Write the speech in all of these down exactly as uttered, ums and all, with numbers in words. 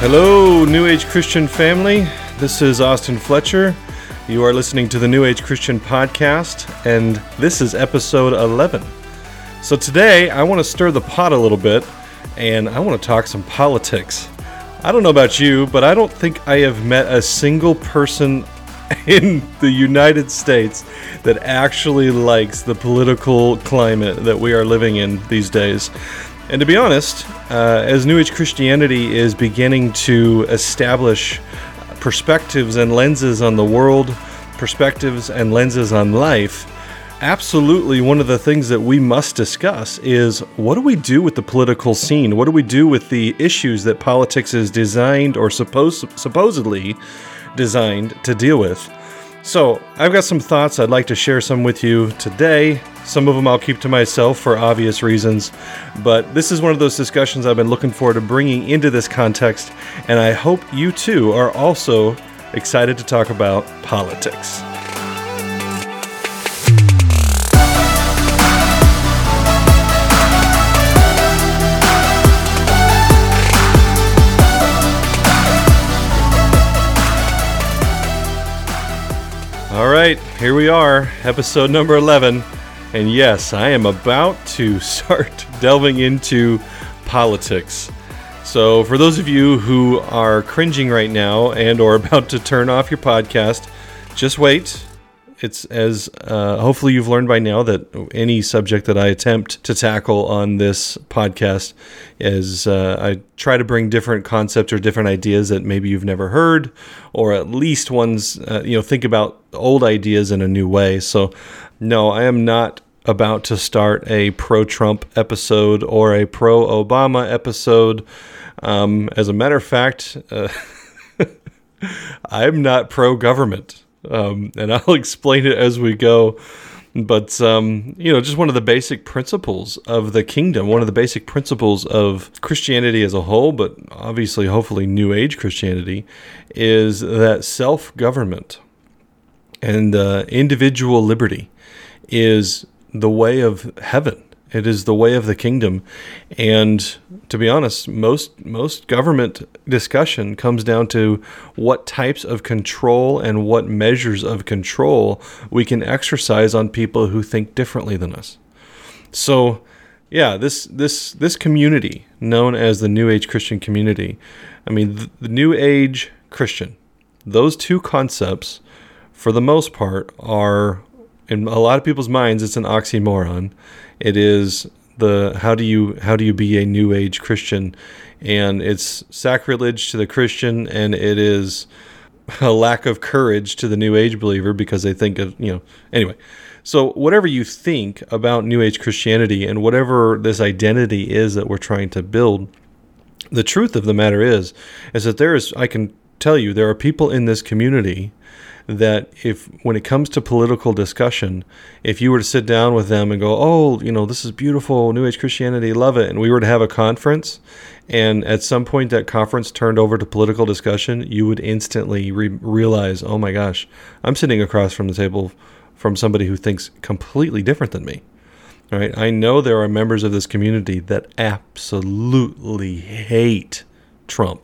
Hello, New Age Christian family. This is Austin Fletcher. You are listening to the New Age Christian Podcast, and this is episode eleven. So today, I want to stir the pot a little bit, and I want to talk some politics. I don't know about you, but I don't think I have met a single person in the United States that actually likes the political climate that we are living in these days. And to be honest, uh, as New Age Christianity is beginning to establish perspectives and lenses on the world, perspectives and lenses on life, absolutely one of the things that we must discuss is what do we do with the political scene? What do we do with the issues that politics is designed or suppose, supposedly designed to deal with? So I've got some thoughts. I'd like to share some with you today. Some of them I'll keep to myself for obvious reasons, but this is one of those discussions I've been looking forward to bringing into this context, and I hope you too are also excited to talk about politics. All right, here we are, episode number eleven. And yes, I am about to start delving into politics. So for those of you who are cringing right now and or about to turn off your podcast, just wait. It's as uh, hopefully you've learned by now that any subject that I attempt to tackle on this podcast is uh, I try to bring different concepts or different ideas that maybe you've never heard, or at least ones, uh, you know, think about old ideas in a new way. So no, I am not about to start a pro-Trump episode or a pro-Obama episode. Um, as a matter of fact, uh, I'm not pro-government. Um, and I'll explain it as we go. But, um, you know, just one of the basic principles of the kingdom, one of the basic principles of Christianity as a whole, but obviously, hopefully, New Age Christianity, is that self-government and uh, individual liberty is the way of heaven. It is the way of the kingdom. And to be honest, most most government discussion comes down to what types of control and what measures of control we can exercise on people who think differently than us. So, yeah, this this this community known as the New Age Christian community, I mean, the, the New Age Christian, those two concepts, for the most part, are, in a lot of people's minds, it's an oxymoron. It is the how do you how do you be a New Age Christian, and it's sacrilege to the Christian, and it is a lack of courage to the New Age believer because they think of, you know, anyway. So whatever you think about New Age Christianity and whatever this identity is that we're trying to build, the truth of the matter is, is that there is, I can tell you, there are people in this community that if, when it comes to political discussion, if you were to sit down with them and go, oh, you know, this is beautiful, New Age Christianity, love it, and we were to have a conference, and at some point that conference turned over to political discussion, you would instantly re- realize, oh my gosh, I'm sitting across from the table from somebody who thinks completely different than me. All right, I know there are members of this community that absolutely hate Trump.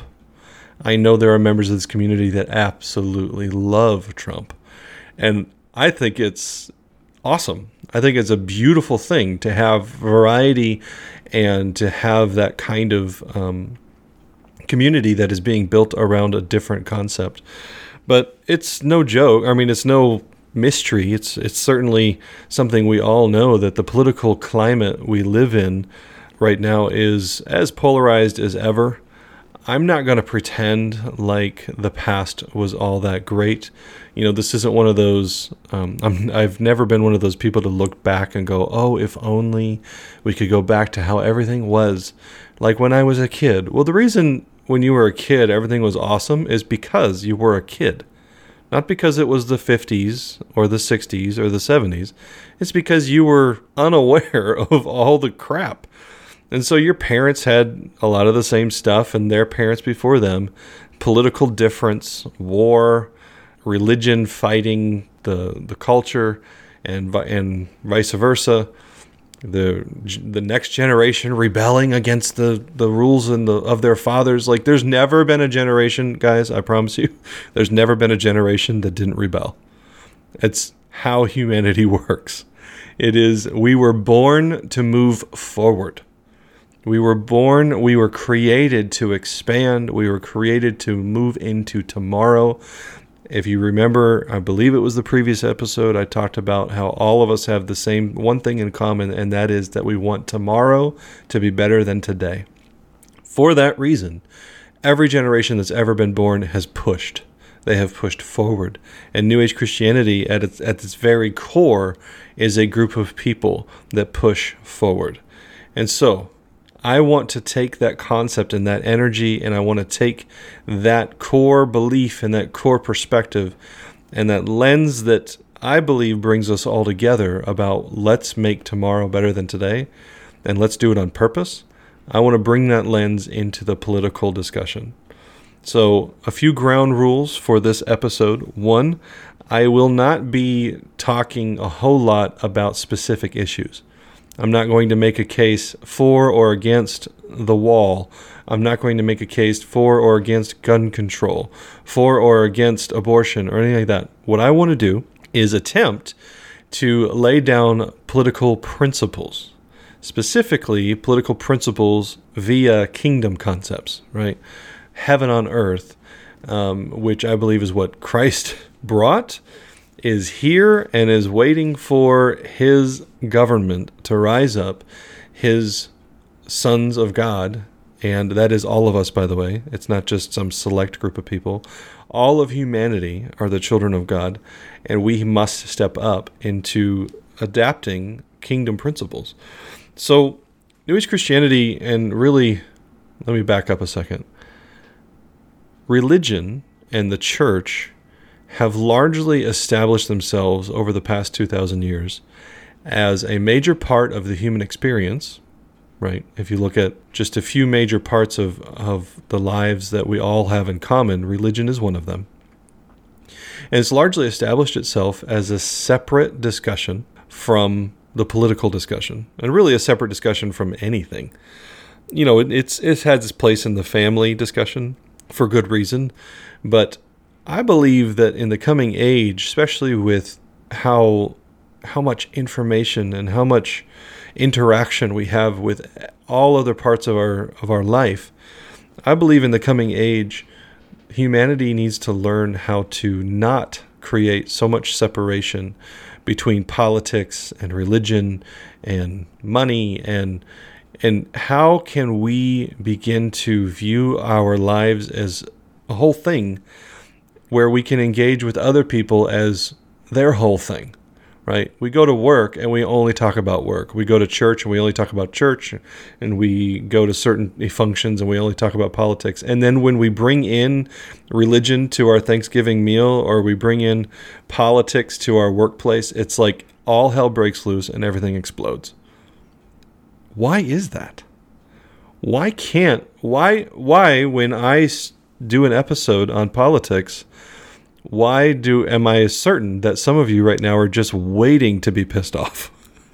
I know there are members of this community that absolutely love Trump. And I think it's awesome. I think it's a beautiful thing to have variety and to have that kind of um, community that is being built around a different concept. But it's no joke. I mean, it's no mystery. It's it's certainly something we all know, that the political climate we live in right now is as polarized as ever. I'm not going to pretend like the past was all that great. You know, this isn't one of those, um, I'm, I've never been one of those people to look back and go, oh, if only we could go back to how everything was like when I was a kid. Well, the reason when you were a kid everything was awesome is because you were a kid. Not because it was the fifties or the sixties or the seventies. It's because you were unaware of all the crap. And so your parents had a lot of the same stuff, and their parents before them, political difference, war, religion fighting the the culture, and and vice versa. the the next generation rebelling against the, the rules and the, of their fathers. Like, there's never been a generation, guys, I promise you, there's never been a generation that didn't rebel. It's how humanity works. It is, we were born to move forward. We were born, we were created to expand. We were created to move into tomorrow. If you remember, I believe it was the previous episode, I talked about how all of us have the same one thing in common, and that is that we want tomorrow to be better than today. For that reason, every generation that's ever been born has pushed. They have pushed forward. And New Age Christianity, at its, at its very core, is a group of people that push forward. And so, I want to take that concept and that energy, and I want to take that core belief and that core perspective and that lens that I believe brings us all together about let's make tomorrow better than today, and let's do it on purpose. I want to bring that lens into the political discussion. So, a few ground rules for this episode. One, I will not be talking a whole lot about specific issues. I'm not going to make a case for or against the wall. I'm not going to make a case for or against gun control, for or against abortion, or anything like that. What I want to do is attempt to lay down political principles, specifically political principles via kingdom concepts, right? Heaven on earth, um, which I believe is what Christ brought, is here and is waiting for his government to rise up, his sons of God, and that is all of us, by the way. It's not just some select group of people. All of humanity are the children of God, and we must step up into adapting kingdom principles. So, New Age Christianity, and really, let me back up a second. Religion and the church have largely established themselves over the past two thousand years as a major part of the human experience, right? If you look at just a few major parts of, of the lives that we all have in common, religion is one of them. And it's largely established itself as a separate discussion from the political discussion, and really a separate discussion from anything. You know, it, it's it's had its place in the family discussion for good reason, but I believe that in the coming age, especially with how how much information and how much interaction we have with all other parts of our of our life, I believe in the coming age, humanity needs to learn how to not create so much separation between politics and religion and money, and and how can we begin to view our lives as a whole thing, where we can engage with other people as their whole thing, right? We go to work and we only talk about work. We go to church and we only talk about church, and we go to certain functions and we only talk about politics. And then when we bring in religion to our Thanksgiving meal, or we bring in politics to our workplace, it's like all hell breaks loose and everything explodes. Why is that? Why can't, why, why when I do an episode on politics, why do am I certain that some of you right now are just waiting to be pissed off?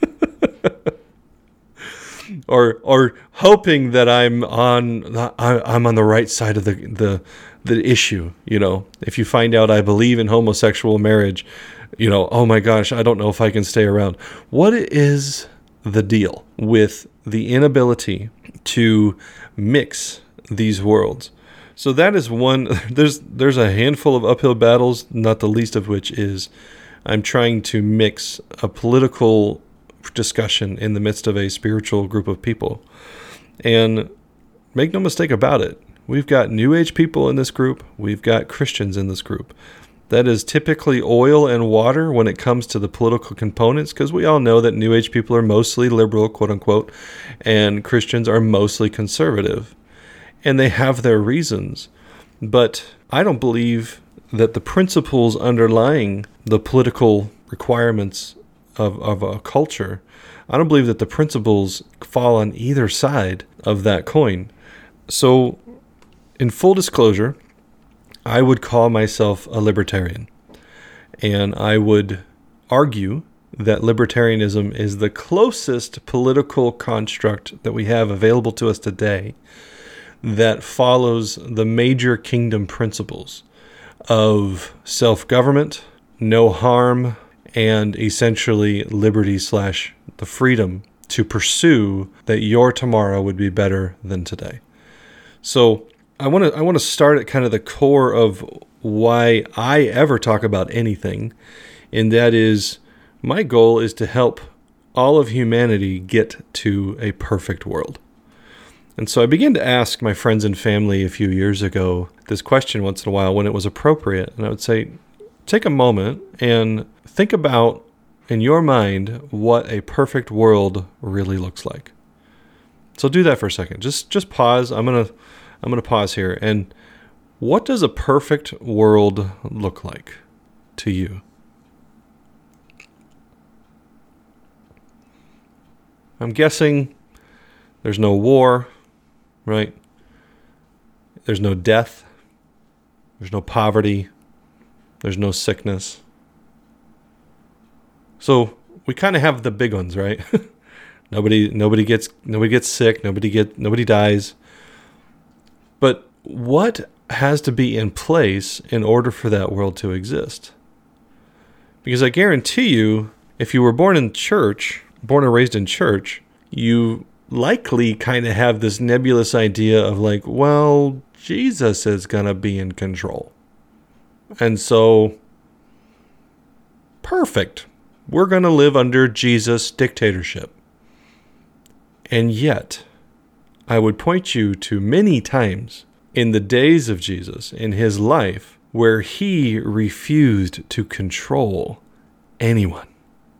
or or hoping that I'm on I'm on the right side of the, the the issue, you know. If you find out I believe in homosexual marriage, you know, oh my gosh, I don't know if I can stay around. What is the deal with the inability to mix these worlds? So that is one, there's there's a handful of uphill battles, not the least of which is I'm trying to mix a political discussion in the midst of a spiritual group of people. And make no mistake about it, we've got New Age people in this group, we've got Christians in this group. That is typically oil and water when it comes to the political components, because we all know that New Age people are mostly liberal, quote unquote, and Christians are mostly conservative. And they have their reasons, but I don't believe that the principles underlying the political requirements of, of a culture, I don't believe that the principles fall on either side of that coin. So, in full disclosure, I would call myself a libertarian, and I would argue that libertarianism is the closest political construct that we have available to us today that follows the major kingdom principles of self-government, no harm, and essentially liberty slash the freedom to pursue that your tomorrow would be better than today. So I want to I want to start at kind of the core of why I ever talk about anything, and that is my goal is to help all of humanity get to a perfect world. And so I began to ask my friends and family a few years ago this question once in a while when it was appropriate. And I would say, take a moment and think about in your mind what a perfect world really looks like. So do that for a second. Just just pause. I'm gonna I'm gonna pause here. And what does a perfect world look like to you? I'm guessing there's no war, right? There's no death. There's no poverty. There's no sickness. So we kind of have the big ones, right? nobody, nobody gets, nobody gets sick. Nobody get, nobody dies. But what has to be in place in order for that world to exist? Because I guarantee you, if you were born in church, born and raised in church, you likely kind of have this nebulous idea of like, well, Jesus is going to be in control. And so, perfect. We're going to live under Jesus' dictatorship. And yet, I would point you to many times in the days of Jesus, in his life, where he refused to control anyone.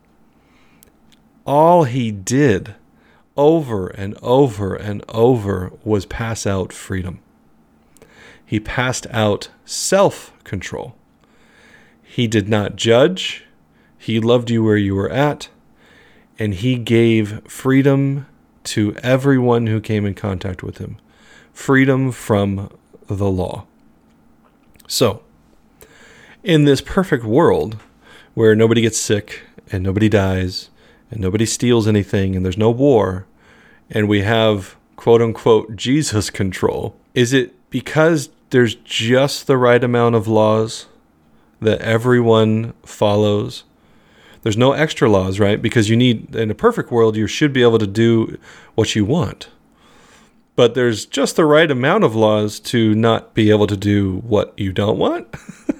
All he did over and over and over was pass out freedom. He passed out self-control. He did not judge. He loved you where you were at. And he gave freedom to everyone who came in contact with him. Freedom from the law. So, in this perfect world where nobody gets sick and nobody dies and nobody steals anything and there's no war and we have quote-unquote Jesus control, is it because there's just the right amount of laws that everyone follows? There's no extra laws, right? Because you need, in a perfect world, you should be able to do what you want. But there's just the right amount of laws to not be able to do what you don't want.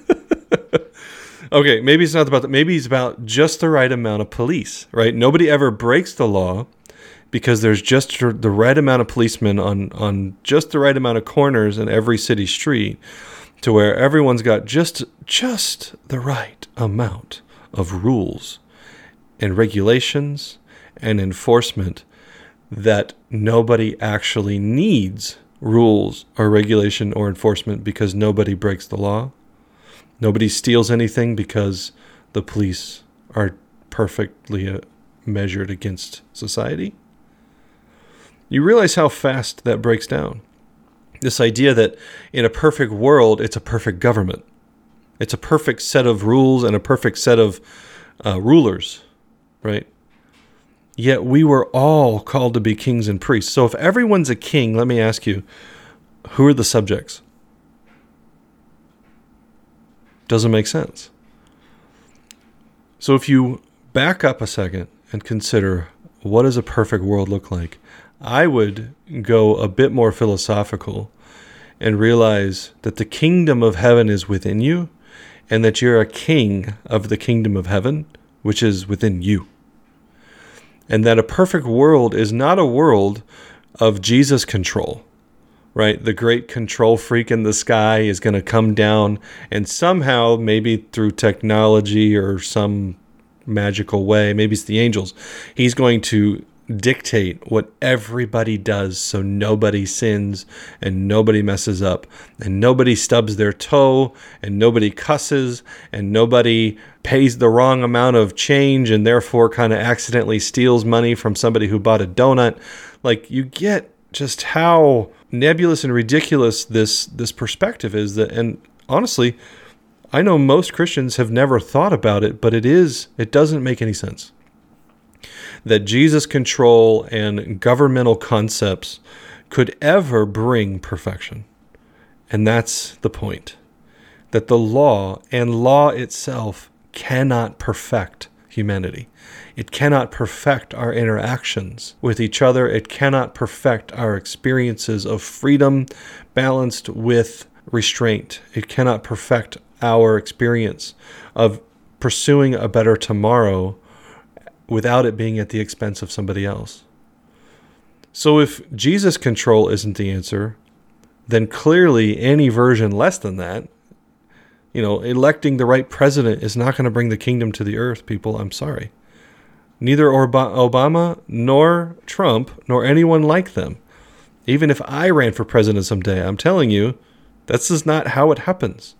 Okay, maybe it's not about that. Maybe it's about just the right amount of police, right? Nobody ever breaks the law because there's just the right amount of policemen on, on just the right amount of corners in every city street to where everyone's got just just the right amount of rules and regulations and enforcement that nobody actually needs rules or regulation or enforcement because nobody breaks the law. Nobody steals anything because the police are perfectly uh, measured against society. You realize how fast that breaks down. This idea that in a perfect world, it's a perfect government. It's a perfect set of rules and a perfect set of uh, rulers, right? Yet we were all called to be kings and priests. So if everyone's a king, let me ask you, who are the subjects? Doesn't make sense. So if you back up a second and consider what does a perfect world look like, I would go a bit more philosophical and realize that the kingdom of heaven is within you and that you're a king of the kingdom of heaven, which is within you. And that a perfect world is not a world of Jesus control. Right? The great control freak in the sky is going to come down and somehow, maybe through technology or some magical way, maybe it's the angels, he's going to dictate what everybody does so nobody sins and nobody messes up and nobody stubs their toe and nobody cusses and nobody pays the wrong amount of change and therefore kind of accidentally steals money from somebody who bought a donut. Like, you get just how nebulous and ridiculous this this perspective is. That, and honestly, I know most Christians have never thought about it, but it is, it doesn't make any sense that Jesus control and governmental concepts could ever bring perfection. And that's the point, that the law and law itself cannot perfect humanity. It cannot perfect our interactions with each other. It cannot perfect our experiences of freedom balanced with restraint. It cannot perfect our experience of pursuing a better tomorrow without it being at the expense of somebody else. So if Jesus' control isn't the answer, then clearly any version less than that, you know, electing the right president is not going to bring the kingdom to the earth, people. I'm sorry. Neither Obama nor Trump nor anyone like them. Even if I ran for president someday, I'm telling you, this is not how it happens.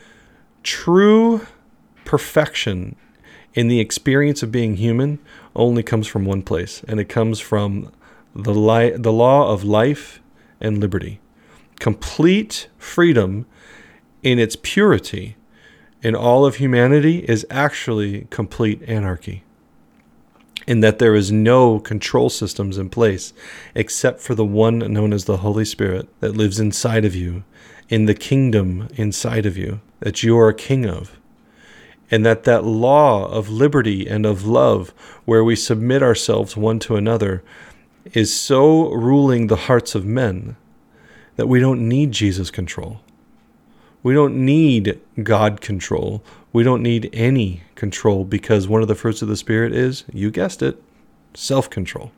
True perfection in the experience of being human only comes from one place, and it comes from the li- the law of life and liberty. Complete freedom in its purity in all of humanity is actually complete anarchy, in that there is no control systems in place except for the one known as the Holy Spirit that lives inside of you, in the kingdom inside of you, that you are a king of. And that that law of liberty and of love, where we submit ourselves one to another, is so ruling the hearts of men that we don't need Jesus' control. We don't need God control. We don't need any control, because one of the fruits of the Spirit is, you guessed it, self-control.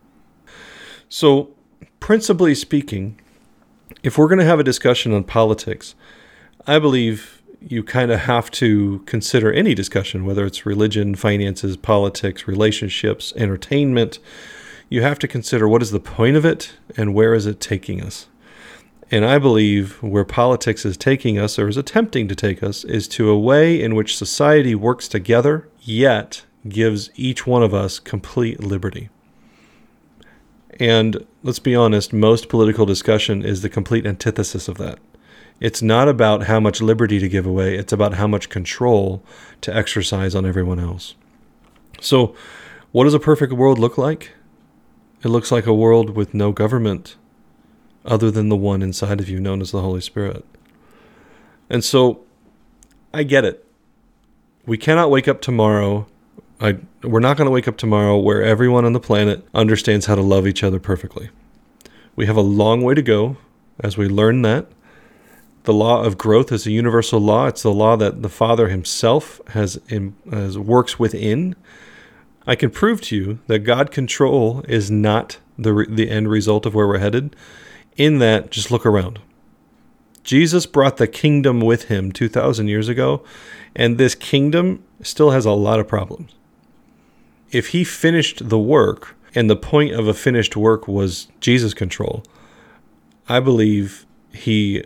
So, principally speaking, if we're going to have a discussion on politics, I believe you kind of have to consider any discussion, whether it's religion, finances, politics, relationships, entertainment. You have to consider, what is the point of it and where is it taking us? And I believe where politics is taking us, or is attempting to take us, is to a way in which society works together, yet gives each one of us complete liberty. And let's be honest, most political discussion is the complete antithesis of that. It's not about how much liberty to give away. It's about how much control to exercise on everyone else. So what does a perfect world look like? It looks like a world with no government other than the one inside of you, known as the Holy Spirit. And so I get it. We cannot wake up tomorrow. I, we're not going to wake up tomorrow where everyone on the planet understands how to love each other perfectly. We have a long way to go as we learn that. The law of growth is a universal law. It's the law that the Father himself has, in, has works within. I can prove to you that God control is not the the end result of where we're headed. In that, just look around. Jesus brought the kingdom with him two thousand years ago, and this kingdom still has a lot of problems. If he finished the work, and the point of a finished work was Jesus' control, I believe he...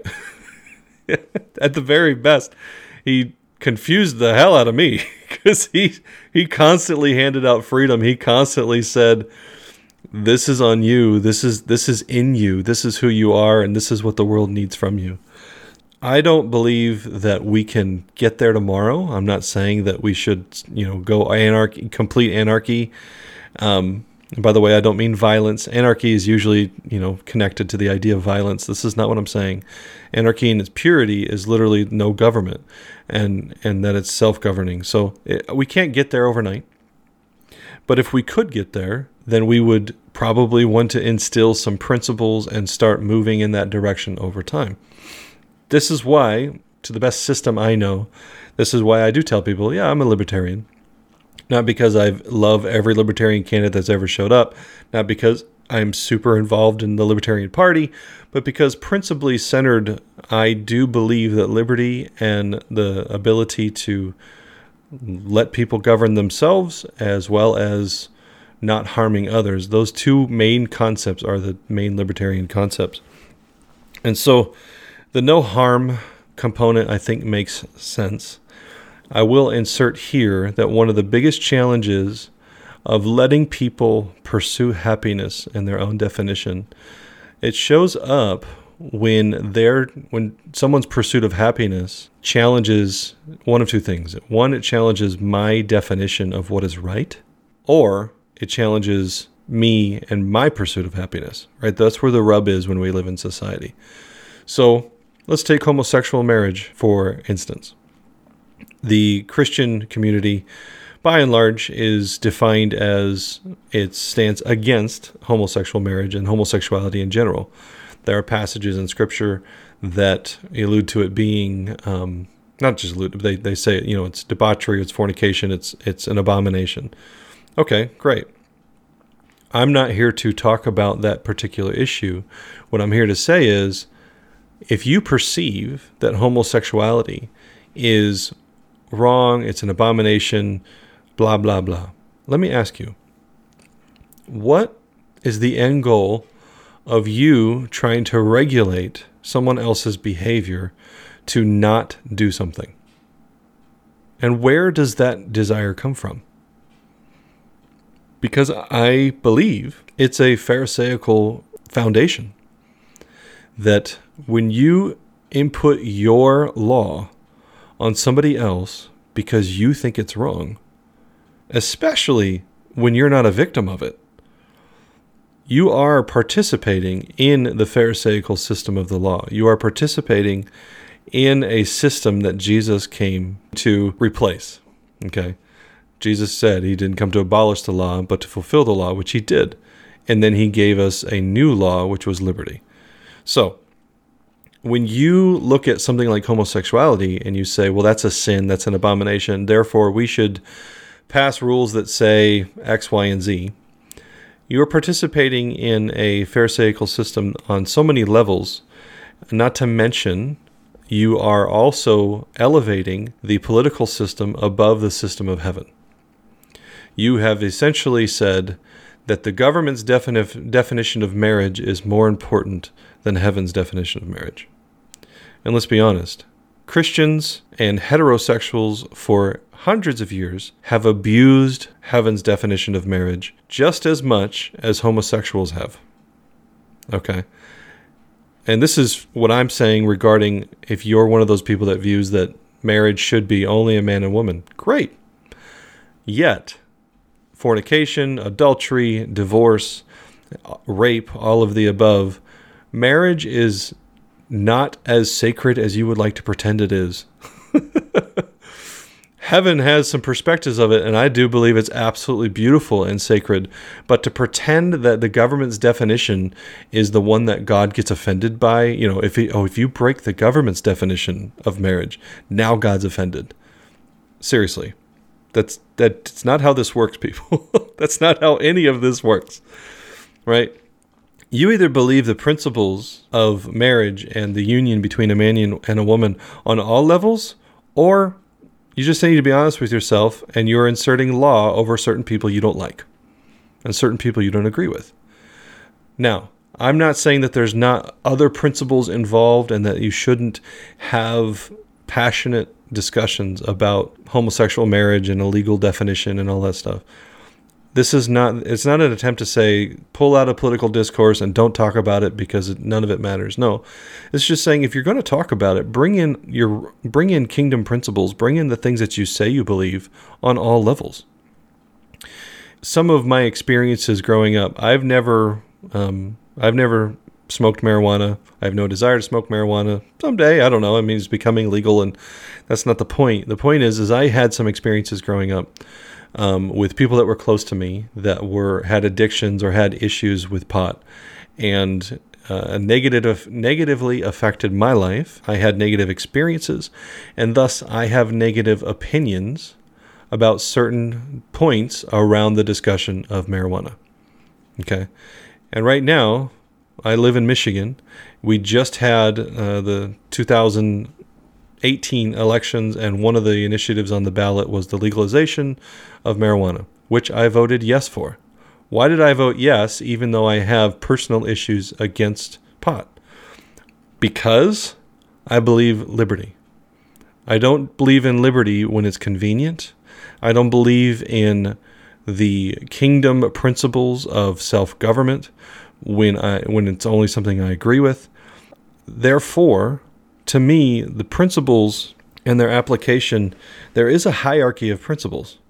at the very best, he confused the hell out of me, because he he constantly handed out freedom. He constantly said, this is on you, this is this is in you, this is who you are, and this is what the world needs from you. I don't believe that we can get there tomorrow. I'm not saying that we should, you know, go anarchy, complete anarchy. Um, and by the way, I don't mean violence. Anarchy is usually, you know, connected to the idea of violence. This is not what I'm saying. Anarchy in its purity is literally no government, and and that it's self-governing. So it, we can't get there overnight. But if we could get there, then we would probably want to instill some principles and start moving in that direction over time. This is why, to the best system I know, this is why I do tell people, yeah, I'm a libertarian. Not because I love every libertarian candidate that's ever showed up, not because I'm super involved in the Libertarian Party, but because principally centered, I do believe that liberty and the ability to let people govern themselves, as well as not harming others, those two main concepts are the main libertarian concepts. And so the no harm component, I think, makes sense. I will insert here that one of the biggest challenges of letting people pursue happiness in their own definition, it shows up when they're when someone's pursuit of happiness challenges one of two things. One, it challenges my definition of what is right, or it challenges me and my pursuit of happiness, right? That's where the rub is when we live in society. So let's take homosexual marriage, for instance. The Christian community, by and large, is defined as it stands against homosexual marriage and homosexuality in general. There are passages in Scripture that allude to it being, um, not just allude, but they, they say, you know, it's debauchery, it's fornication, it's it's an abomination. Okay, great. I'm not here to talk about that particular issue. What I'm here to say is, if you perceive that homosexuality is wrong, it's an abomination, blah, blah, blah, let me ask you, what is the end goal of you trying to regulate someone else's behavior to not do something? And where does that desire come from? Because I believe it's a Pharisaical foundation that when you input your law on somebody else because you think it's wrong, especially when you're not a victim of it, you are participating in the Pharisaical system of the law. You are participating in a system that Jesus came to replace. Okay? Jesus said he didn't come to abolish the law, but to fulfill the law, which he did. And then he gave us a new law, which was liberty. So, when you look at something like homosexuality and you say, well, that's a sin, that's an abomination, therefore we should pass rules that say X, Y, and Z, you are participating in a Pharisaical system on so many levels, not to mention you are also elevating the political system above the system of heaven. You have essentially said that the government's defini- definition of marriage is more important than heaven's definition of marriage. And let's be honest, Christians and heterosexuals for hundreds of years have abused heaven's definition of marriage just as much as homosexuals have. Okay? And this is what I'm saying regarding if you're one of those people that views that marriage should be only a man and woman. Great. Yet, fornication, adultery, divorce, rape, all of the above, marriage is not as sacred as you would like to pretend it is. Heaven has some perspectives of it, and I do believe it's absolutely beautiful and sacred. But to pretend that the government's definition is the one that God gets offended by, you know, if he, oh, if you break the government's definition of marriage, now God's offended. Seriously, that's that's not how this works, people. That's not how any of this works, right? You either believe the principles of marriage and the union between a man and a woman on all levels, or you just need to be honest with yourself and you're inserting law over certain people you don't like and certain people you don't agree with. Now, I'm not saying that there's not other principles involved and that you shouldn't have passionate discussions about homosexual marriage and a legal definition and all that stuff. This is not, it's not an attempt to say, pull out a political discourse and don't talk about it because none of it matters. No, it's just saying if you're going to talk about it, bring in your, bring in kingdom principles, bring in the things that you say you believe on all levels. Some of my experiences growing up, I've never, um, I've never smoked marijuana. I have no desire to smoke marijuana. Someday, I don't know. I mean, it's becoming legal and that's not the point. The point is, is I had some experiences growing up Um, with people that were close to me that were had addictions or had issues with pot, and uh, negative negatively affected my life. I had negative experiences, and thus I have negative opinions about certain points around the discussion of marijuana. Okay, and right now I live in Michigan. We just had uh, the two thousand eighteen elections, and one of the initiatives on the ballot was the legalization of marijuana, which I voted yes for. Why did I vote yes, even though I have personal issues against pot? Because I believe liberty. I don't believe in liberty when it's convenient. I don't believe in the kingdom principles of self-government when I when it's only something I agree with. therefore, to me, the principles and their application, there is a hierarchy of principles.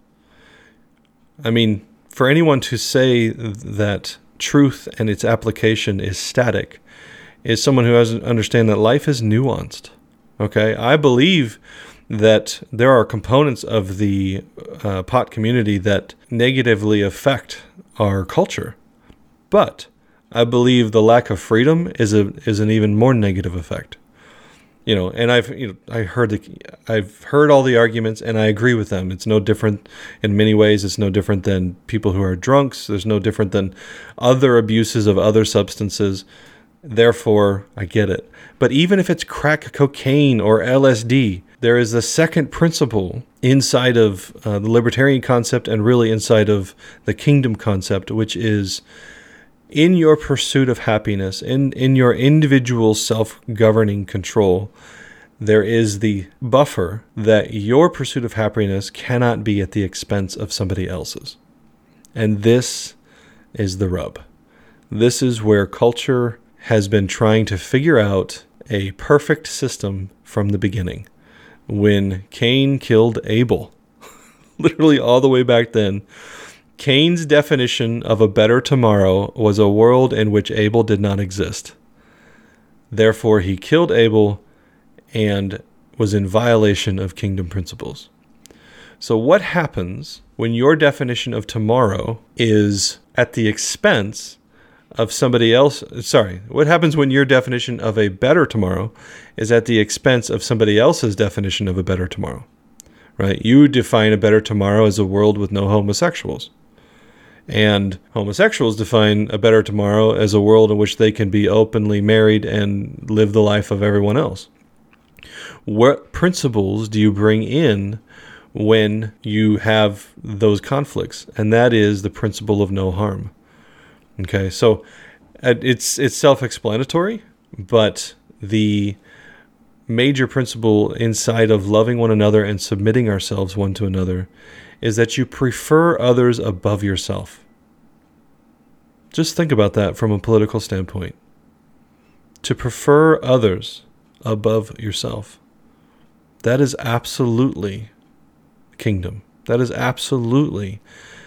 I mean, for anyone to say that truth and its application is static is someone who doesn't understand that life is nuanced. Okay, I believe that there are components of the uh, pot community that negatively affect our culture, but I believe the lack of freedom is a is an even more negative effect. You know, and I've you know I heard the I've heard all the arguments, and I agree with them. It's no different in many ways. It's no different than people who are drunks. There's no different than other abuses of other substances. Therefore, I get it. But even if it's crack cocaine or L S D, there is a second principle inside of uh, the libertarian concept and really inside of the kingdom concept, which is in your pursuit of happiness, in, in your individual self-governing control, there is the buffer that your pursuit of happiness cannot be at the expense of somebody else's. And this is the rub. This is where culture has been trying to figure out a perfect system from the beginning. When Cain killed Abel, literally all the way back then, Cain's definition of a better tomorrow was a world in which Abel did not exist. Therefore, he killed Abel and was in violation of kingdom principles. So what happens when your definition of tomorrow is at the expense of somebody else? Sorry, what happens when your definition of a better tomorrow is at the expense of somebody else's definition of a better tomorrow? Right? You define a better tomorrow as a world with no homosexuals. And homosexuals define a better tomorrow as a world in which they can be openly married and live the life of everyone else. What principles do you bring in when you have those conflicts? And that is the principle of no harm. Okay, so it's it's self-explanatory, but the major principle inside of loving one another and submitting ourselves one to another is that you prefer others above yourself. Just think about that from a political standpoint. To prefer others above yourself. That is absolutely kingdom. That is absolutely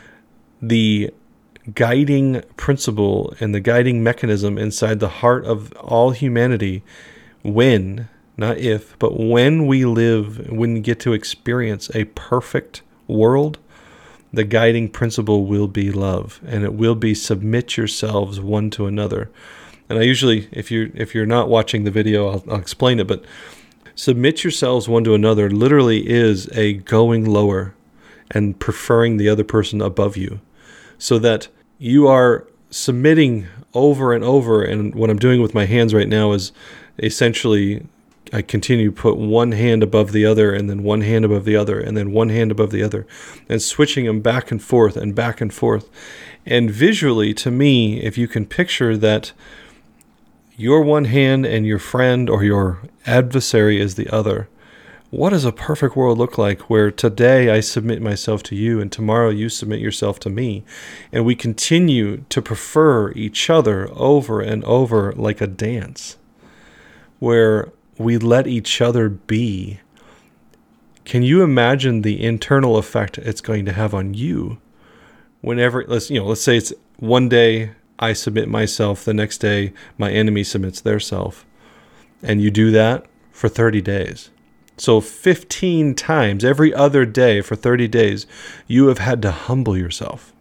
the guiding principle and the guiding mechanism inside the heart of all humanity when, not if, but when we live, when we get to experience a perfect world, the guiding principle will be love, and it will be submit yourselves one to another. And I usually, if you're if you're not watching the video, I'll, I'll explain it, but submit yourselves one to another literally is a going lower and preferring the other person above you, so that you are submitting over and over. And what I'm doing with my hands right now is essentially I continue to put one hand above the other, and then one hand above the other, and then one hand above the other, and switching them back and forth and back and forth. And visually, to me, if you can picture that your one hand and your friend or your adversary is the other, what does a perfect world look like where today I submit myself to you and tomorrow you submit yourself to me, and we continue to prefer each other over and over like a dance, where we let each other be? Can you imagine the internal effect it's going to have on you whenever, let's, you know, let's say it's one day I submit myself, the next day my enemy submits their self, and you do that for thirty days. So fifteen times every other day for thirty days, you have had to humble yourself.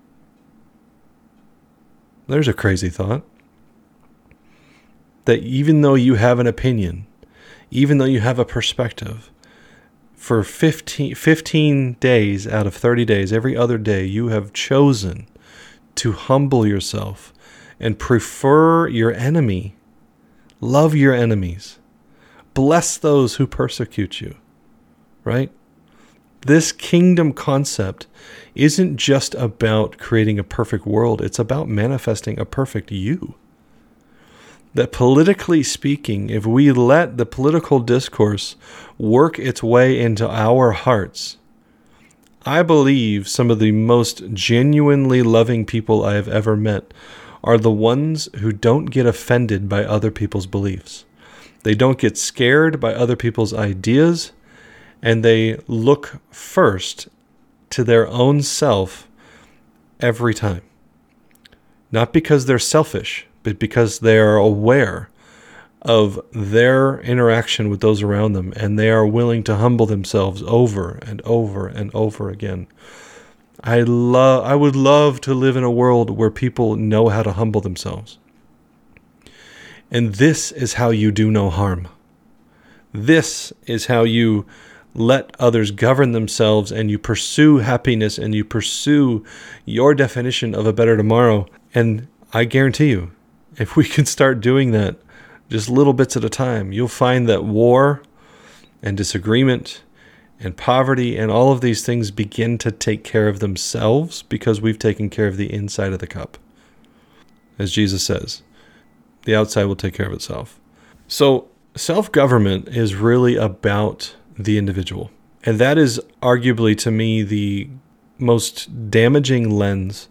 There's a crazy thought. That even though you have an opinion, even though you have a perspective, for fifteen, fifteen days out of thirty days, every other day, you have chosen to humble yourself and prefer your enemy. Love your enemies. Bless those who persecute you. Right? This kingdom concept isn't just about creating a perfect world. It's about manifesting a perfect you. That politically speaking, if we let the political discourse work its way into our hearts, I believe some of the most genuinely loving people I have ever met are the ones who don't get offended by other people's beliefs. They don't get scared by other people's ideas, and they look first to their own self every time. Not because they're selfish, but because they are aware of their interaction with those around them, and they are willing to humble themselves over and over and over again. I love I would love to live in a world where people know how to humble themselves. And this is how you do no harm. This is how you let others govern themselves, and you pursue happiness, and you pursue your definition of a better tomorrow. And I guarantee you, if we can start doing that just little bits at a time, you'll find that war and disagreement and poverty and all of these things begin to take care of themselves because we've taken care of the inside of the cup. As Jesus says, the outside will take care of itself. So self-government is really about the individual. And that is arguably, to me, the most damaging lens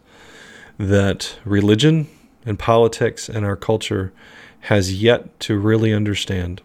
that religion and politics and our culture has yet to really understand.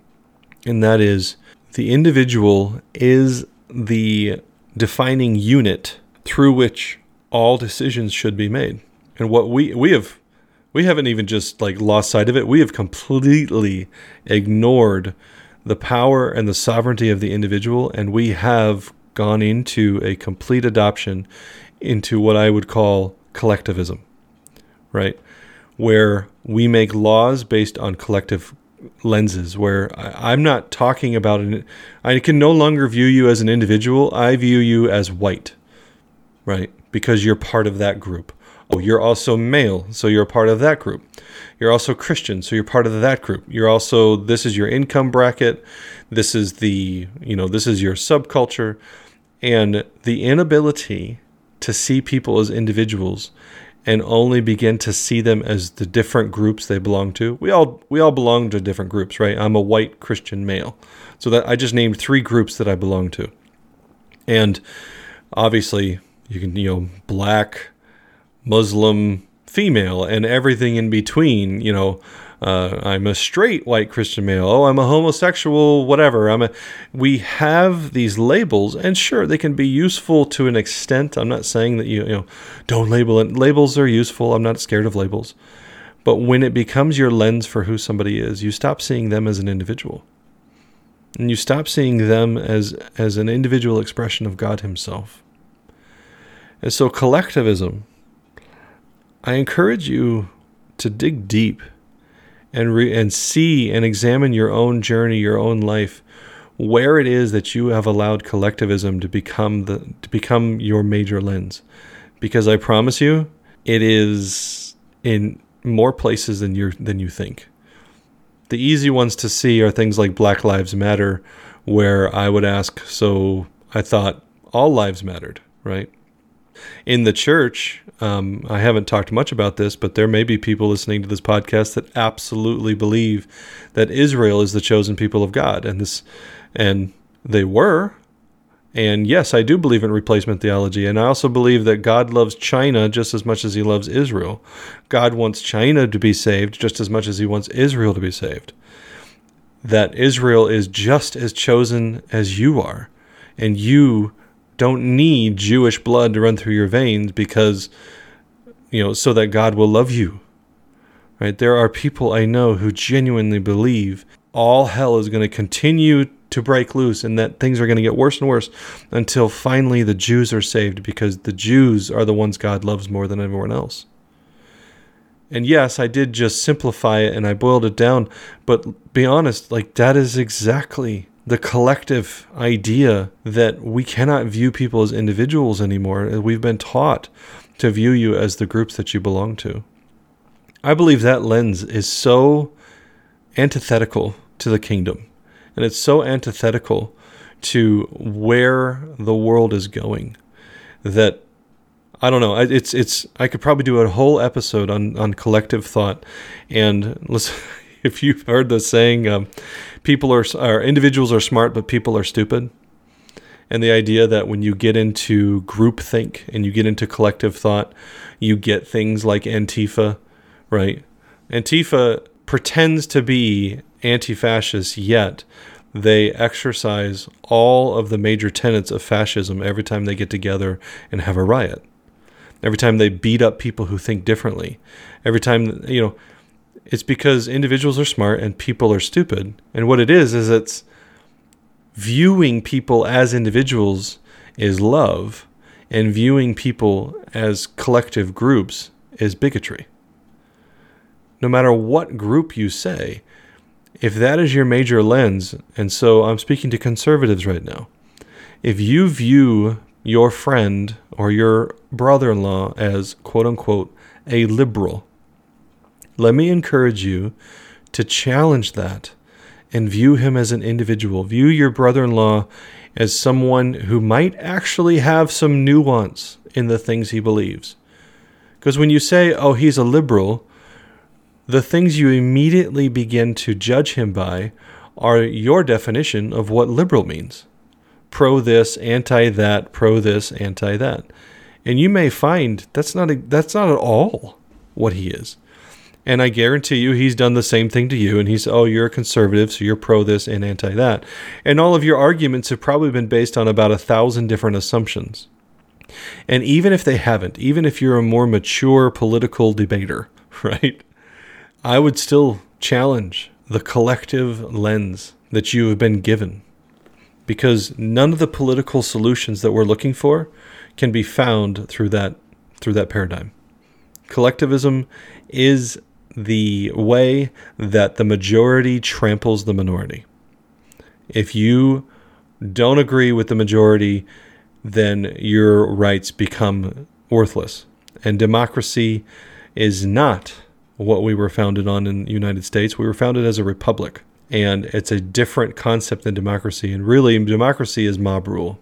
And that is, the individual is the defining unit through which all decisions should be made. And what we we have we haven't even just like lost sight of it. We have completely ignored the power and the sovereignty of the individual, and we have gone into a complete adoption into what I would call collectivism, right? Where we make laws based on collective lenses, where I, I'm not talking about an, I can no longer view you as an individual. I view you as white, right? Because you're part of that group. Oh, you're also male, so you're a part of that group. You're also Christian, so you're part of that group. You're also, this is your income bracket. This is the, you know, this is your subculture. And the inability to see people as individuals and only begin to see them as the different groups they belong to. We all we all belong to different groups, right? I'm a white Christian male. So that I just named three groups that I belong to. And obviously, you can, you know, black, Muslim, female, and everything in between. You know, uh, I'm a straight white Christian male. Oh, I'm a homosexual, whatever. I'm a. We have these labels, and sure, they can be useful to an extent. I'm not saying that you, you know, don't label it. Labels are useful. I'm not scared of labels. But when it becomes your lens for who somebody is, you stop seeing them as an individual, and you stop seeing them as as an individual expression of God Himself. And so, collectivism, I encourage you to dig deep and re- and see and examine your own journey, your own life, where it is that you have allowed collectivism to become the to become your major lens. Because I promise you, it is in more places than you than you think. The easy ones to see are things like Black Lives Matter, where I would ask, so I thought all lives mattered, right? In the church, um, I haven't talked much about this, but there may be people listening to this podcast that absolutely believe that Israel is the chosen people of God, and this, and they were. And yes, I do believe in replacement theology, and I also believe that God loves China just as much as He loves Israel. God wants China to be saved just as much as He wants Israel to be saved. That Israel is just as chosen as you are, and you don't need Jewish blood to run through your veins because, you know, so that God will love you, right? There are people I know who genuinely believe all hell is going to continue to break loose and that things are going to get worse and worse until finally the Jews are saved, because the Jews are the ones God loves more than everyone else. And yes, I did just simplify it and I boiled it down, but be honest, like that is exactly the collective idea, that we cannot view people as individuals anymore. We've been taught to view you as the groups that you belong to. I believe that lens is so antithetical to the kingdom, and it's so antithetical to where the world is going, that I don't know. It's it's. I could probably do a whole episode on, on collective thought, and listen. If you've heard the saying, um, people are, or individuals are smart, but people are stupid. And the idea that when you get into groupthink and you get into collective thought, you get things like Antifa, right? Antifa pretends to be anti-fascists, yet they exercise all of the major tenets of fascism every time they get together and have a riot. Every time they beat up people who think differently. Every time, you know, it's because individuals are smart and people are stupid. And what it is, is it's viewing people as individuals is love, and viewing people as collective groups is bigotry. No matter what group you say, if that is your major lens, and so I'm speaking to conservatives right now, if you view your friend or your brother-in-law as, quote unquote, a liberal, let me encourage you to challenge that and view him as an individual. View your brother-in-law as someone who might actually have some nuance in the things he believes. Because when you say, oh, he's a liberal, the things you immediately begin to judge him by are your definition of what liberal means. Pro this, anti that, pro this, anti that. And you may find that's not a, that's not at all what he is. And I guarantee you he's done the same thing to you, and he's, oh, you're a conservative, so you're pro this and anti that. And all of your arguments have probably been based on about a thousand different assumptions. And even if they haven't, even if you're a more mature political debater, right, I would still challenge the collective lens that you have been given, because none of the political solutions that we're looking for can be found through that through that paradigm. Collectivism is the way that the majority tramples the minority. If you don't agree with the majority, then your rights become worthless. And democracy is not what we were founded on in the United States. We were founded as a republic, and it's a different concept than democracy. And really, democracy is mob rule.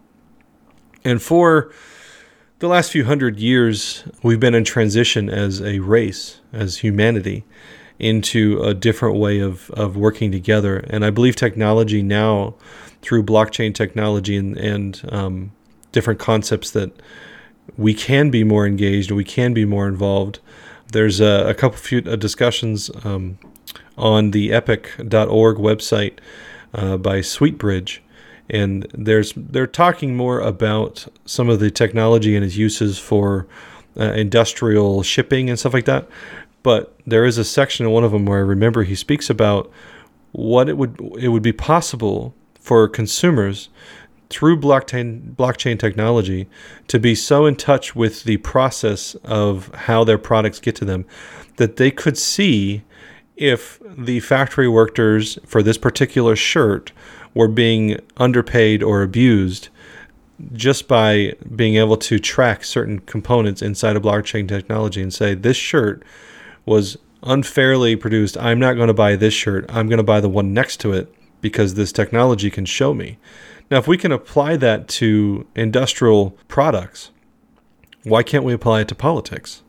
And for the last few hundred years, we've been in transition as a race, as humanity, into a different way of, of working together. And I believe technology now, through blockchain technology and, and um, different concepts, that we can be more engaged and we can be more involved. There's a, a couple few uh, discussions um, on the epic dot org website uh, by Sweetbridge. And there's they're talking more about some of the technology and its uses for uh, industrial shipping and stuff like that. But there is a section in one of them where I remember he speaks about what it would it would be possible for consumers through blockchain blockchain technology to be so in touch with the process of how their products get to them that they could see if the factory workers for this particular shirt were being underpaid or abused, just by being able to track certain components inside of blockchain technology and say, this shirt was unfairly produced. I'm not going to buy this shirt. I'm going to buy the one next to it because this technology can show me. Now, if we can apply that to industrial products, why can't we apply it to politics?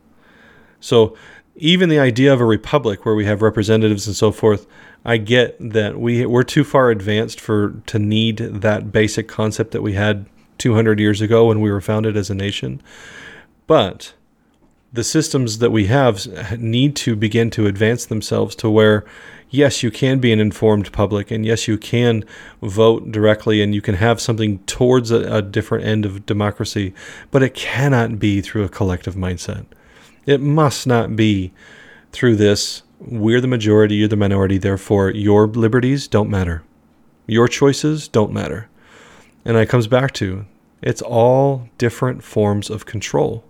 So even the idea of a republic where we have representatives and so forth, I get that we, we're too far advanced for to need that basic concept that we had two hundred years ago when we were founded as a nation. But the systems that we have need to begin to advance themselves to where, yes, you can be an informed public, and yes, you can vote directly, and you can have something towards a, a different end of democracy, but it cannot be through a collective mindset. It must not be through this, we're the majority, you're the minority, therefore your liberties don't matter. Your choices don't matter. And it comes back to, it's all different forms of control.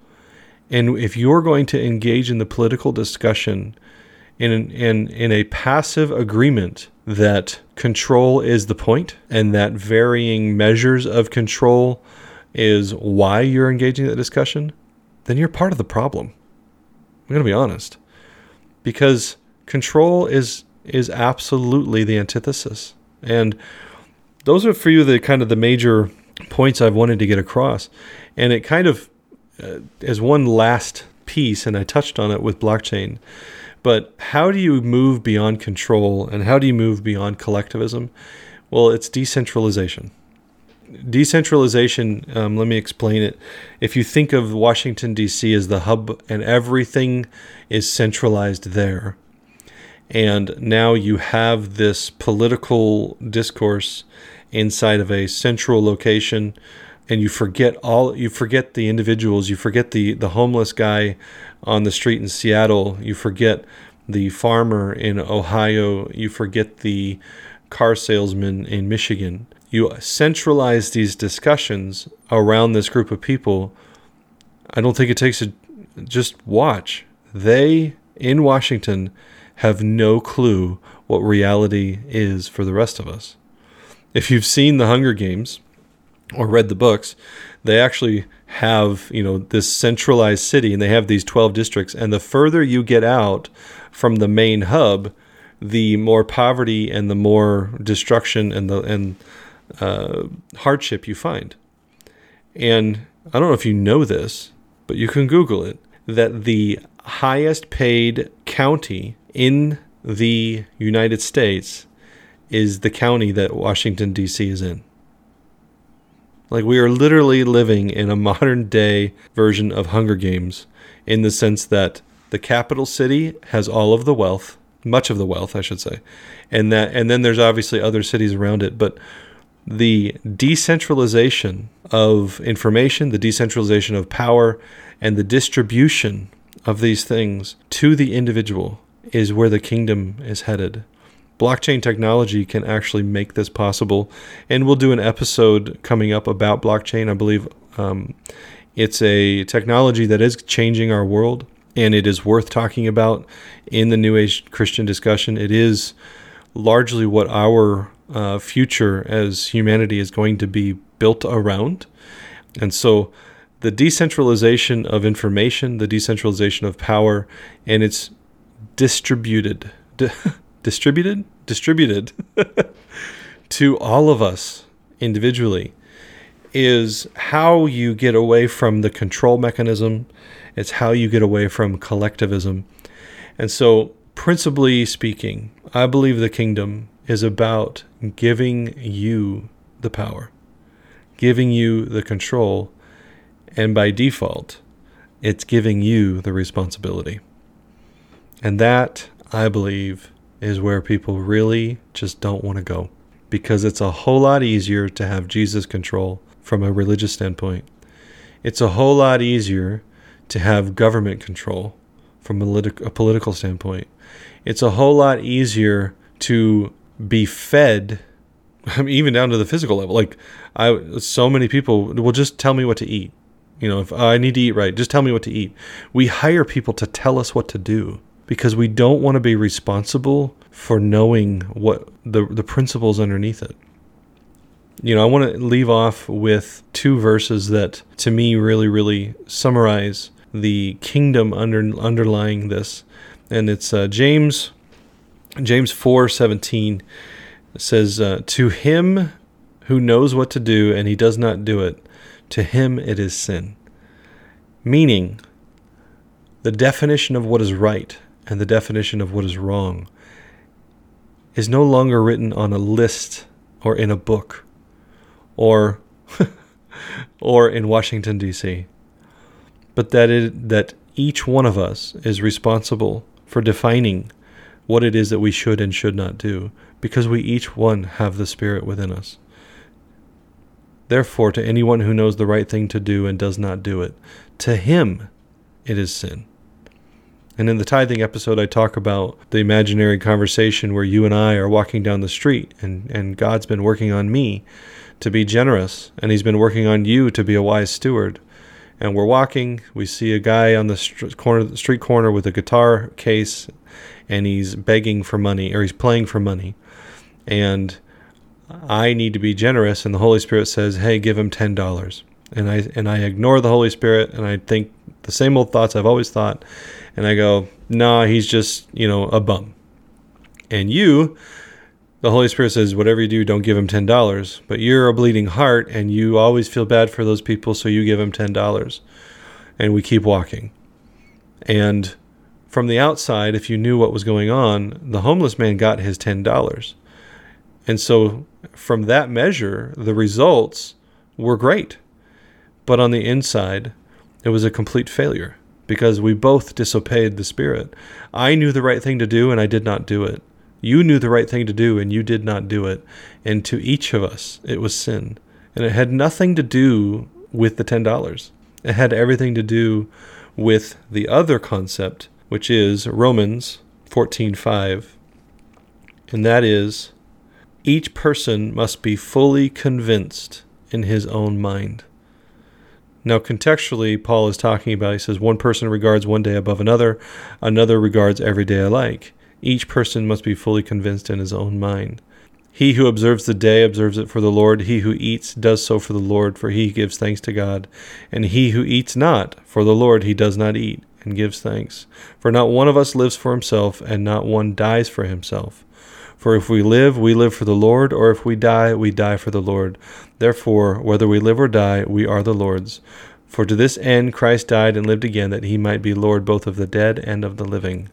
And if you're going to engage in the political discussion in, in, in a passive agreement that control is the point, and that varying measures of control is why you're engaging in that discussion, then you're part of the problem. I'm going to be honest. Because control is is absolutely the antithesis. And those are for you the kind of the major points I've wanted to get across. And it kind of, uh, as one last piece, and I touched on it with blockchain, but how do you move beyond control and how do you move beyond collectivism? Well, it's decentralization. Decentralization, um, let me explain it. If you think of Washington, D C as the hub and everything is centralized there, And now you have this political discourse inside of a central location, and you forget all you forget the individuals, you forget the the homeless guy on the street in Seattle, you forget the farmer in Ohio, you forget the car salesman in Michigan. You centralize these discussions around this group of people. I don't think it takes a just watch. They in Washington have no clue what reality is for the rest of us. If you've seen the Hunger Games or read the books, they actually have, you know, this centralized city, and they have these twelve districts. And the further you get out from the main hub, the more poverty and the more destruction and the and uh, hardship you find. And I don't know if you know this, but you can Google it, that the highest paid county in the United States is the county that Washington, D C is in. Like, we are literally living in a modern day version of Hunger Games, in the sense that the capital city has all of the wealth, much of the wealth, I should say. And that, and then there's obviously other cities around it, but the decentralization of information, the decentralization of power, and the distribution of these things to the individual is where the kingdom is headed. Blockchain technology can actually make this possible, and we'll do an episode coming up about blockchain. I believe um, it's a technology that is changing our world, and it is worth talking about in the New Age Christian discussion. It is largely what our uh, future as humanity is going to be built around. And so the decentralization of information, the decentralization of power, and it's distributed, di- distributed, distributed to all of us individually, is how you get away from the control mechanism. It's how you get away from collectivism. And so, principally speaking, I believe the kingdom is about giving you the power, giving you the control, and by default, it's giving you the responsibility. And that, I believe, is where people really just don't want to go, because it's a whole lot easier to have Jesus control from a religious standpoint. It's a whole lot easier to have government control from a, lit- a political standpoint. It's a whole lot easier to be fed, I mean, even down to the physical level. Like, I, so many people will just tell me what to eat. You know, if I need to eat right, just tell me what to eat. We hire people to tell us what to do because we don't want to be responsible for knowing what the the principles underneath it. You know, I want to leave off with two verses that, to me, really, really summarize the kingdom under underlying this. And it's uh, James James four seventeen says, uh, "To him who knows what to do and he does not do it, to him it is sin." Meaning, the definition of what is right and the definition of what is wrong is no longer written on a list or in a book or or in Washington, D C, but that it, that each one of us is responsible for defining what it is that we should and should not do, because we each one have the Spirit within us. Therefore, to anyone who knows the right thing to do and does not do it, to him it is sin. And in the tithing episode, I talk about the imaginary conversation where you and I are walking down the street, and, and God's been working on me to be generous, and he's been working on you to be a wise steward. And we're walking, we see a guy on the st- corner, the street corner with a guitar case, and he's begging for money, or he's playing for money. And I need to be generous, and the Holy Spirit says, "Hey, give him ten dollars." And I and I ignore the Holy Spirit, and I think the same old thoughts I've always thought, and I go, "Nah, he's just, you know, a bum." And you, the Holy Spirit says, "Whatever you do, don't give him ten dollars." But you're a bleeding heart, and you always feel bad for those people, so you give him ten dollars. And we keep walking. And from the outside, if you knew what was going on, the homeless man got his ten dollars. And so from that measure, the results were great. But on the inside, it was a complete failure because we both disobeyed the Spirit. I knew the right thing to do, and I did not do it. You knew the right thing to do, and you did not do it. And to each of us, it was sin. And it had nothing to do with the ten dollars. It had everything to do with the other concept, which is Romans fourteen five. And that is, each person must be fully convinced in his own mind. Now, contextually, Paul is talking about, he says, one person regards one day above another, another regards every day alike. Each person must be fully convinced in his own mind. He who observes the day observes it for the Lord. He who eats does so for the Lord, for he gives thanks to God. And he who eats not for the Lord, he does not eat, and gives thanks. For not one of us lives for himself, and not one dies for himself. For if we live, we live for the Lord, or if we die, we die for the Lord. Therefore, whether we live or die, we are the Lord's. For to this end Christ died and lived again, that he might be Lord both of the dead and of the living.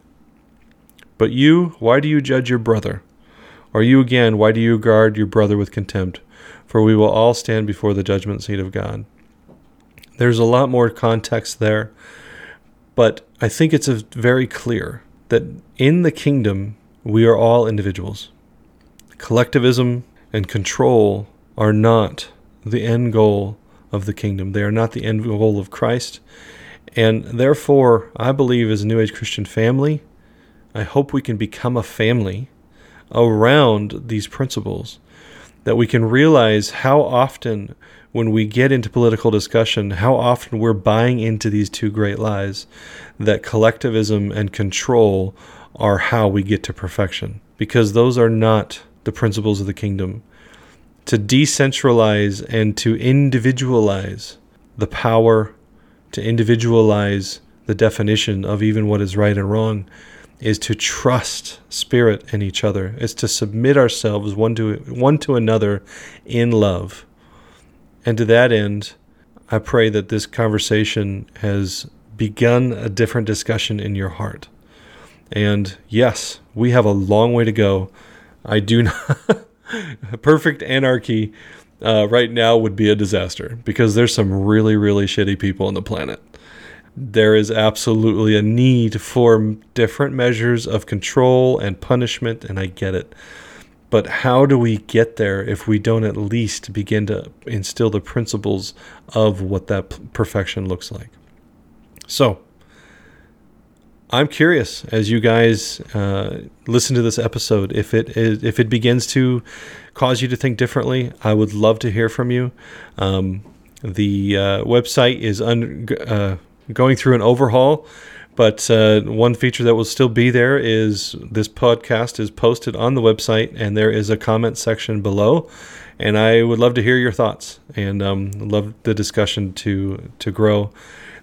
But you, why do you judge your brother? Or you again, why do you regard your brother with contempt? For we will all stand before the judgment seat of God. There's a lot more context there, but I think it's a very clear that in the kingdom, we are all individuals. Collectivism and control are not the end goal of the kingdom. They are not the end goal of Christ. And therefore, I believe as a New Age Christian family, I hope we can become a family around these principles, that we can realize how often when we get into political discussion, how often we're buying into these two great lies, that collectivism and control are how we get to perfection, because those are not the principles of the kingdom. To decentralize and to individualize the power, to individualize the definition of even what is right and wrong, is to trust Spirit in each other. It's to submit ourselves one to one to another in love. And to that end, I pray that this conversation has begun a different discussion in your heart. And yes, we have a long way to go. I do not... Perfect anarchy uh, right now would be a disaster, because there's some really, really shitty people on the planet. There is absolutely a need for different measures of control and punishment, and I get it. But how do we get there if we don't at least begin to instill the principles of what that perfection looks like? So, I'm curious, as you guys uh, listen to this episode, if it is, if it begins to cause you to think differently, I would love to hear from you. Um, the uh, website is un- uh, going through an overhaul, but uh, one feature that will still be there is this podcast is posted on the website, and there is a comment section below. And I would love to hear your thoughts, and um, love the discussion to to grow.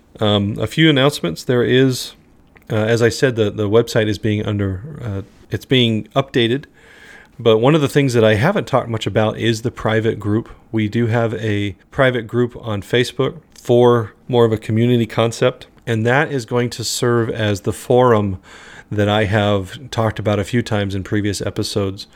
Um, a few announcements. There is. Uh, as I said, the, the website is being under, uh, it's being updated. But one of the things that I haven't talked much about is the private group. We do have a private group on Facebook for more of a community concept. And that is going to serve as the forum that I have talked about a few times in previous episodes.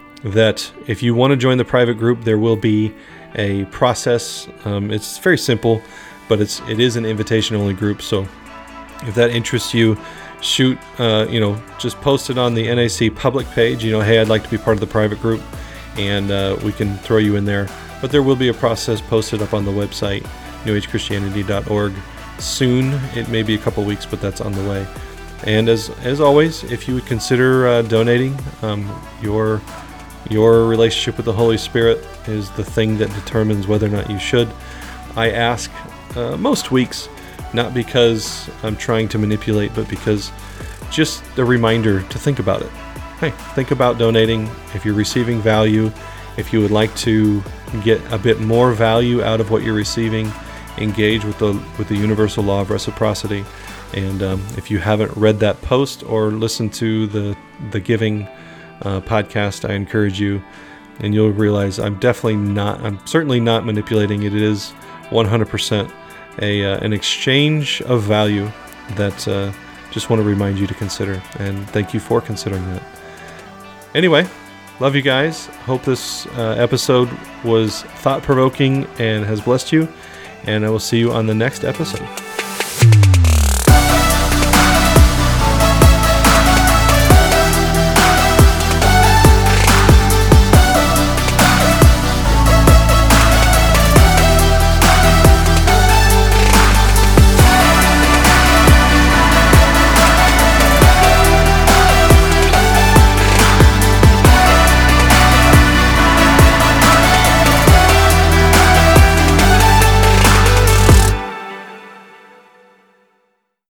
That if you want to join the private group, there will be a process. Um, it's very simple, but it's it is an invitation-only group. So if that interests you, shoot, uh, you know, just post it on the N A C public page. You know, hey, I'd like to be part of the private group, and uh, we can throw you in there. But there will be a process posted up on the website, new age christianity dot org, soon. It may be a couple weeks, but that's on the way. And as as always, if you would consider uh, donating, um, your your relationship with the Holy Spirit is the thing that determines whether or not you should. I ask uh, most weeks. Not because I'm trying to manipulate, but because just a reminder to think about it. Hey, think about donating. If you're receiving value, if you would like to get a bit more value out of what you're receiving, engage with the with the universal law of reciprocity. And um, if you haven't read that post or listened to the the giving uh, podcast, I encourage you, and you'll realize I'm definitely not. I'm certainly not manipulating. It is one hundred percent. A, uh, an exchange of value that uh, just want to remind you to consider, and thank you for considering that. Anyway, love you guys. Hope this uh, episode was thought-provoking and has blessed you, and I will see you on the next episode.